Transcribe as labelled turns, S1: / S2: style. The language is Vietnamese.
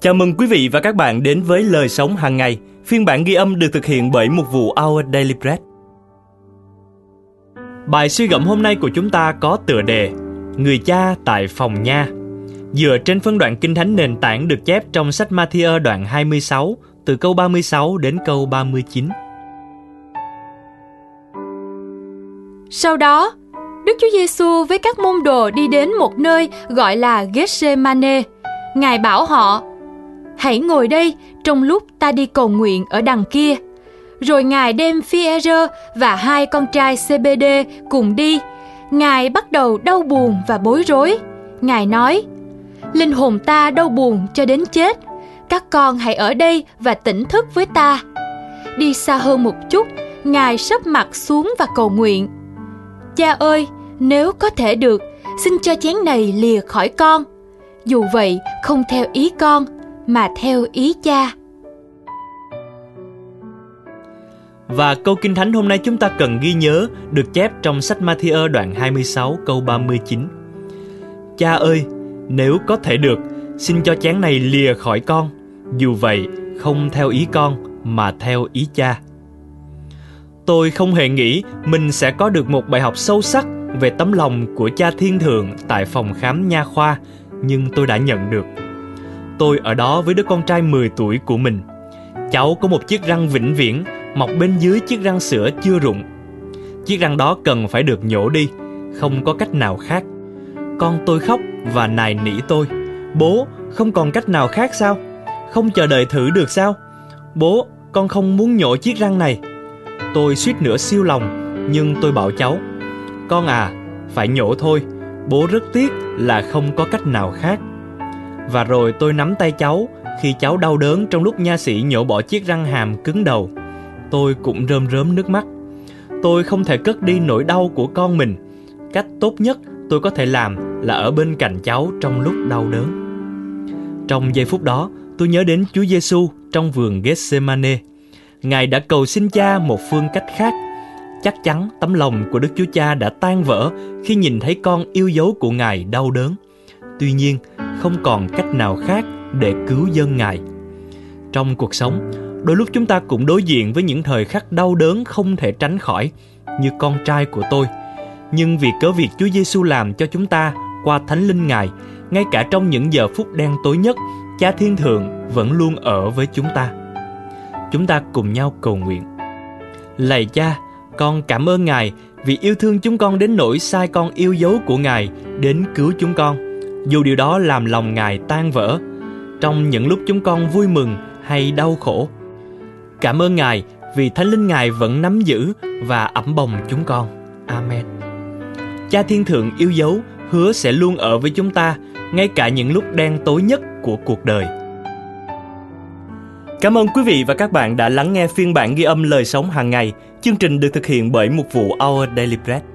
S1: Chào mừng quý vị và các bạn đến với Lời Sống Hàng Ngày. Phiên bản ghi âm được thực hiện bởi mục vụ Our Daily Bread. Bài suy gẫm hôm nay của chúng ta có tựa đề Người cha tại phòng nha, dựa trên phân đoạn Kinh Thánh nền tảng được chép trong sách Ma-thi-ơ đoạn 26, từ câu 36 đến câu 39.
S2: Sau đó, Đức Chúa Giêsu với các môn đồ đi đến một nơi gọi là Gethsemane. Ngài bảo họ: "Hãy ngồi đây trong lúc ta đi cầu nguyện ở đằng kia." Rồi Ngài đem Phi-e-rơ và hai con trai Zê-bê-đê cùng đi. Ngài bắt đầu đau buồn và bối rối. Ngài nói: "Linh hồn ta đau buồn cho đến chết. Các con hãy ở đây và tỉnh thức với ta." Đi xa hơn một chút, Ngài sấp mặt xuống và cầu nguyện: "Cha ơi, nếu có thể được, xin cho chén này lìa khỏi con. Dù vậy, không theo ý con, mà theo ý cha."
S1: Và câu Kinh Thánh hôm nay chúng ta cần ghi nhớ được chép trong sách Ma-thi-ơ đoạn 26 câu 39. Cha ơi, nếu có thể được, xin cho chén này lìa khỏi con. Dù vậy, không theo ý con, mà theo ý cha. Tôi không hề nghĩ mình sẽ có được một bài học sâu sắc về tấm lòng của Cha Thiên Thượng tại phòng khám nha khoa, nhưng tôi đã nhận được. Tôi ở đó với đứa con trai 10 tuổi của mình. Cháu có một chiếc răng vĩnh viễn mọc bên dưới chiếc răng sữa chưa rụng. Chiếc răng đó cần phải được nhổ đi, không có cách nào khác. Con tôi khóc và nài nỉ tôi: "Bố, không còn cách nào khác sao? Không chờ đợi thử được sao? Bố, con không muốn nhổ chiếc răng này." Tôi suýt nữa siêu lòng, nhưng tôi bảo cháu: "Con à, phải nhổ thôi. Bố rất tiếc là không có cách nào khác." Và rồi tôi nắm tay cháu khi cháu đau đớn trong lúc nha sĩ nhổ bỏ chiếc răng hàm cứng đầu. Tôi cũng rơm rớm nước mắt. Tôi không thể cất đi nỗi đau của con mình. Cách tốt nhất tôi có thể làm là ở bên cạnh cháu trong lúc đau đớn. Trong giây phút đó, tôi nhớ đến Chúa Giêsu trong vườn Gethsemane. Ngài đã cầu xin Cha một phương cách khác. Chắc chắn tấm lòng của Đức Chúa Cha đã tan vỡ khi nhìn thấy con yêu dấu của Ngài đau đớn. Tuy nhiên, không còn cách nào khác để cứu dân Ngài. Trong cuộc sống, đôi lúc chúng ta cũng đối diện với những thời khắc đau đớn không thể tránh khỏi, như con trai của tôi. Nhưng vì cớ việc Chúa Giêsu làm cho chúng ta qua Thánh Linh Ngài, ngay cả trong những giờ phút đen tối nhất, Cha Thiên Thượng vẫn luôn ở với chúng ta. Chúng ta cùng nhau cầu nguyện: Lạy Cha, con cảm ơn Ngài vì yêu thương chúng con đến nỗi sai con yêu dấu của Ngài đến cứu chúng con, dù điều đó làm lòng Ngài tan vỡ, trong những lúc chúng con vui mừng hay đau khổ. Cảm ơn Ngài vì Thánh Linh Ngài vẫn nắm giữ và ẵm bồng chúng con. Amen. Cha Thiên Thượng yêu dấu hứa sẽ luôn ở với chúng ta, ngay cả những lúc đen tối nhất của cuộc đời. Cảm ơn quý vị và các bạn đã lắng nghe phiên bản ghi âm Lời Sống Hàng Ngày. Chương trình được thực hiện bởi mục vụ Our Daily Bread.